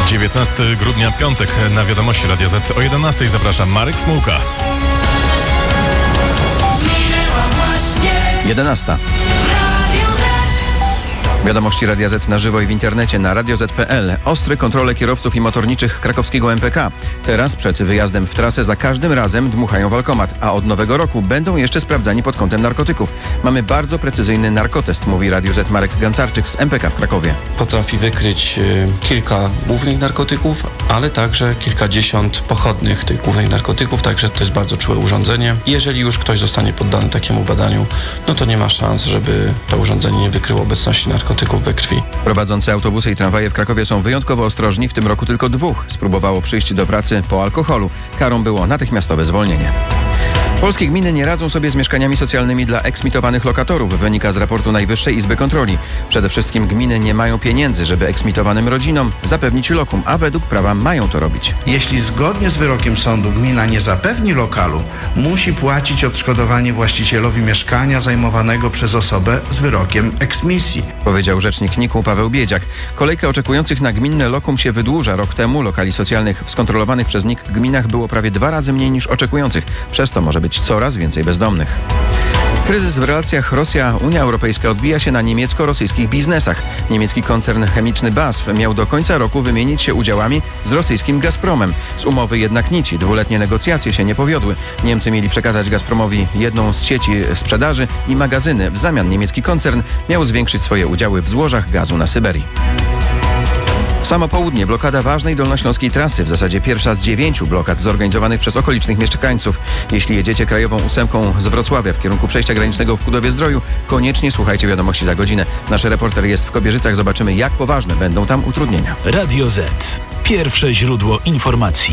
19 grudnia, piątek. Na Wiadomości Radia Z o 11 zapraszam Marek Smułka. 11. Wiadomości Radia Z na żywo i w internecie na radioz.pl. Ostre kontrole kierowców i motorniczych krakowskiego MPK. Teraz przed wyjazdem w trasę za każdym razem dmuchają w alkomat, a od nowego roku będą jeszcze sprawdzani pod kątem narkotyków. Mamy bardzo precyzyjny narkotest, mówi Radiu Z Marek Gancarczyk z MPK w Krakowie. Potrafi wykryć kilka głównych narkotyków, ale także kilkadziesiąt pochodnych tych głównych narkotyków, także to jest bardzo czułe urządzenie. Jeżeli już ktoś zostanie poddany takiemu badaniu, no to nie ma szans, żeby to urządzenie nie wykryło obecności narkotyków we krwi. Prowadzący autobusy i tramwaje w Krakowie są wyjątkowo ostrożni. W tym roku tylko 2 spróbowało przyjść do pracy po alkoholu. Karą było natychmiastowe zwolnienie. Polskie gminy nie radzą sobie z mieszkaniami socjalnymi dla eksmitowanych lokatorów, wynika z raportu Najwyższej Izby Kontroli. Przede wszystkim gminy nie mają pieniędzy, żeby eksmitowanym rodzinom zapewnić lokum, a według prawa mają to robić. Jeśli zgodnie z wyrokiem sądu gmina nie zapewni lokalu, musi płacić odszkodowanie właścicielowi mieszkania zajmowanego przez osobę z wyrokiem eksmisji, powiedział rzecznik NIK-u Paweł Biedziak. Kolejka oczekujących na gminne lokum się wydłuża. Rok temu lokali socjalnych w skontrolowanych przez NIK gminach było prawie 2 razy mniej niż oczekujących. Przez to może być coraz więcej bezdomnych. Kryzys w relacjach Rosja-Unia Europejska odbija się na niemiecko-rosyjskich biznesach. Niemiecki koncern chemiczny BASF miał do końca roku wymienić się udziałami z rosyjskim Gazpromem. Z umowy jednak nici. 2-letnie negocjacje się nie powiodły. Niemcy mieli przekazać Gazpromowi jedną z sieci sprzedaży i magazyny. W zamian niemiecki koncern miał zwiększyć swoje udziały w złożach gazu na Syberii. Samo południe blokada ważnej dolnośląskiej trasy, w zasadzie pierwsza z 9 blokad zorganizowanych przez okolicznych mieszkańców. Jeśli jedziecie krajową 8 z Wrocławia w kierunku przejścia granicznego w Kudowie-Zdroju, koniecznie słuchajcie wiadomości za godzinę. Nasz reporter jest w Kobierzycach, zobaczymy jak poważne będą tam utrudnienia. Radio Z. Pierwsze źródło informacji.